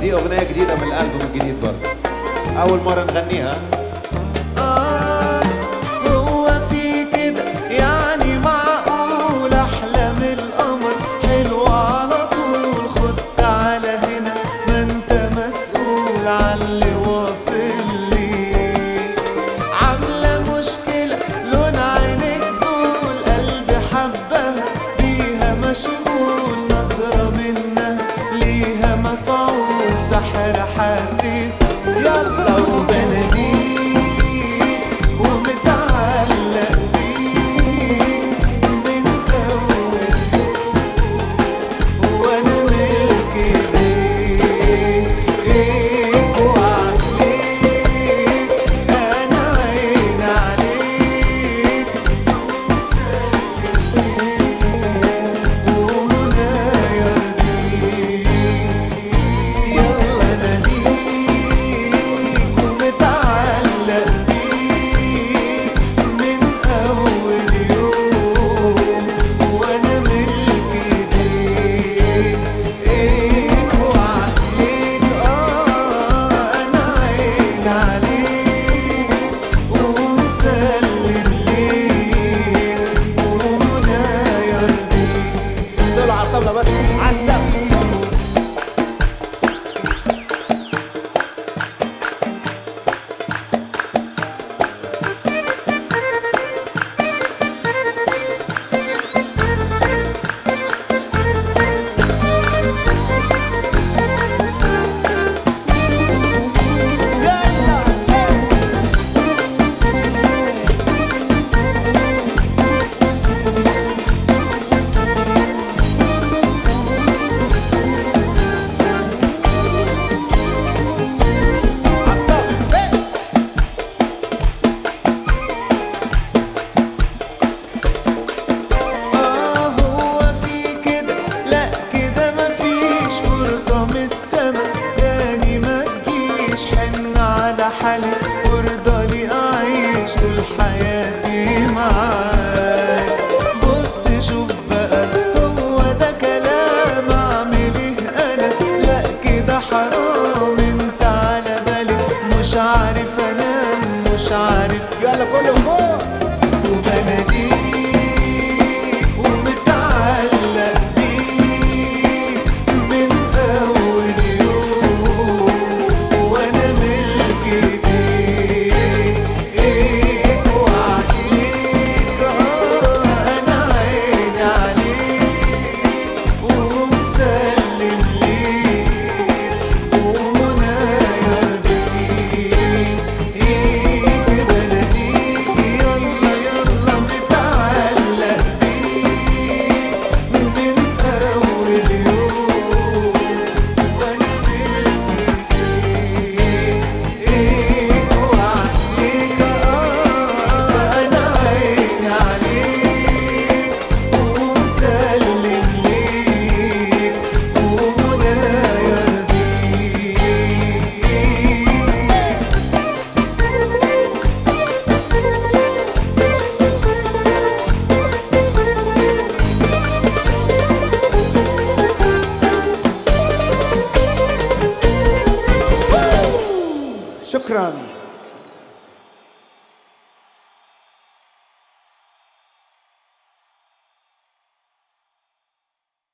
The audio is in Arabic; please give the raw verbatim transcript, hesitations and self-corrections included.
دي أغنية جديدة من الألبوم الجديد برضه، أول مرة نغنيها. آه هو في كده يعني معقول أحلام القمر حلوة على طول. خد تعالى هنا ما انت مسؤول عاللي واصل لي. عاملة مشكلة لون عينك دول قلبي حبها بيها مشغول. نظرة منها ليها مفعول سحر حاسس. يلا وبناديك ومتعلق بيك من أول وأنا ملك إيديك وعليك أنا عين عليك ومنى يرضيك. يلا ناديك ومتعلق بيك من أول يوم وأنا ملك إيديك وعليك. آه أنا عين عليك ومسلم ليك ومنى يرضيك. السولو على الطبلة بس عالسقف. آه هو في كده لأ كده مفيش فرصة من السما تاني ما تجيش. حن على حالي وارضى لي أعيش طول حياتي معاك. بص شوف بقى هو ده كلام أعمل إيه أنا؟ لأ كده حرام انت على بالي مش عارف أنام مش عارف. يلا كله فوق. وبناديك ومتعلق بيك من أول يوم وأنا ملك إيديك وعليك. آه أنا عين عليك ومسلم ليك ومنى يرضيك. بناديك يلا يلا متعلق بيك من أول يوم وأنا ملك إيديك وعليك. آه أنا عين عليك ومسلم ليك ومنى يرضيك. شكرا.